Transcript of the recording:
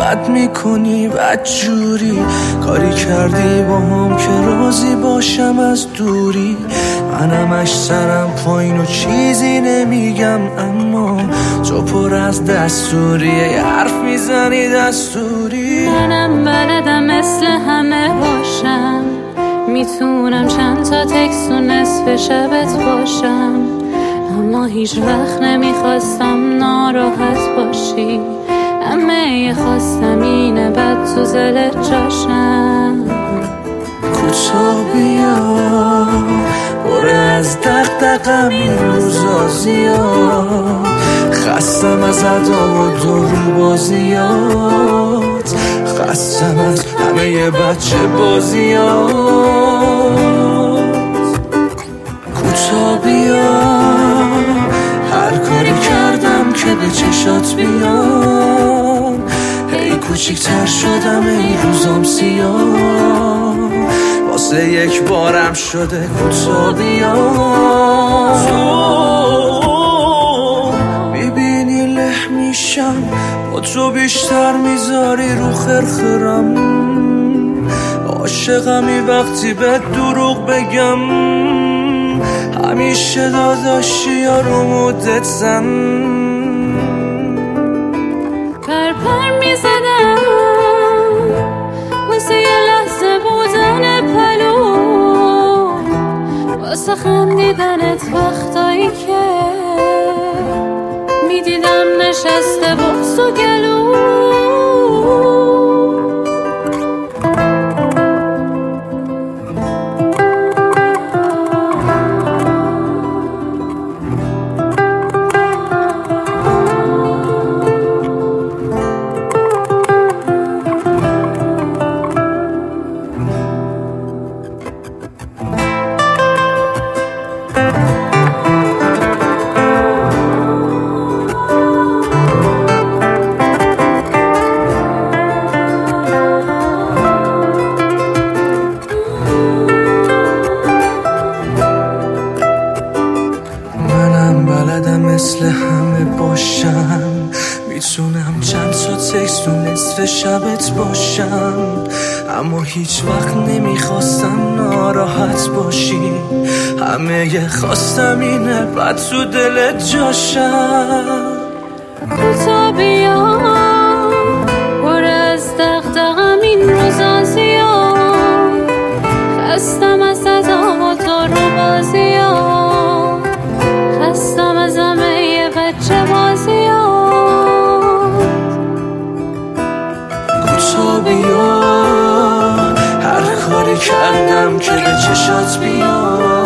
بد میکنی بدجوری، کاری کردی با هم که راضی باشم از دوری. منمش سرم پایین و چیزی نمیگم، اما تو پر از دستوریه، یه حرف میزنی دستوری. منم بلدم مثل همه باشم، میتونم چند تا تکست و نصف شبت باشم، اما هیچ وقت نمیخواستم ناراحت باشی. همه خواستم اینه بد تو زلت جاشم. کوتا بیا پر از دغدغه‌م این روزا زیاد، خستم از ادا و دورو بازیات، خستم از همه بچه بازیات. کوتا بیا هر کاری کردم که به چشات بیام، هی کوچیکتر شدم ای روزام سیاه، واسه یک بارم شده کوتا بیا. تو میبینی له میشم با تو بیشتر میذاری رو خرخرم، عاشقمی وقتی به دروغ بگم، همیشه داداشی یا رو مدت زن. پر میزدم واسه یه لحظه بودن پلو، واسه خندیدنت وقتایی که میدیدم نشسته بغض و گلو. مثل همه باشم، میتونم چند تا تکست و نصف شبت باشم، اما هیچ وقت نمیخواستم ناراحت باشی. همه خواستم اینه بد تو دلت جاشم. کوتا بیا پر از دغدغه‌م این روزا زیاد، خستم از ادا و دور و بازیات، خستم از همه بچه بازیات. کوتا بیا هر کاری کردم که به چشات بیاد،